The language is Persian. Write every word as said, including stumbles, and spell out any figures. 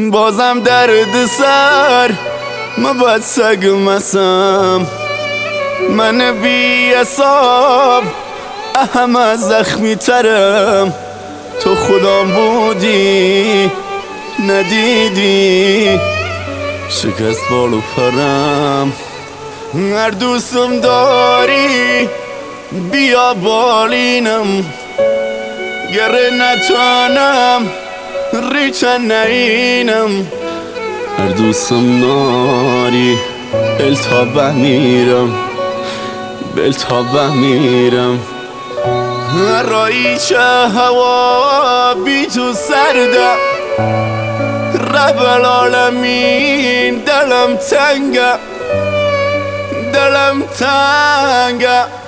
بازم درد سر ما باید سگ مسم من بی حساب اهم از زخمی ترم تو خودم بودی ندیدی شکست بالو پرم هر دوستم داری بیا بالینم گره نتانم ریچن نینم هر دوستم ناری بلتا میرم بلتا میرم رایی چه هوا بی تو سرده رب العالمین دلم تنگه دلم تنگه